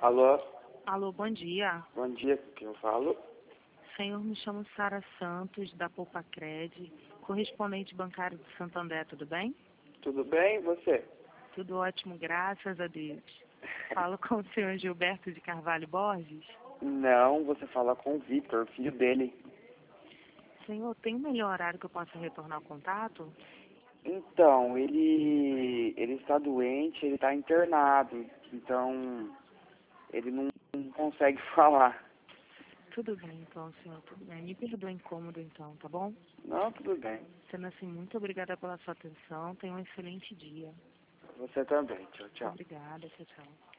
Alô? Alô, bom dia. Bom dia, com quem eu falo? Senhor, me chamo Sara Santos, da Poupa-Cred, correspondente bancário de Santo André, tudo bem? Tudo bem, e você? Tudo ótimo, graças a Deus. Falo com o senhor Gilberto de Carvalho Borges. Não, você fala com o Vitor, filho dele. Senhor, tem um melhor horário que eu possa retornar o contato? Então, ele está doente, ele está internado, então ele não consegue falar. Tudo bem, então, senhor, tudo bem. Me perdoe o incômodo, então, tá bom? Não, tudo bem. Sendo assim, muito obrigada pela sua atenção. Tenha um excelente dia. Você também. Tchau, tchau. Obrigada, tchau, tchau.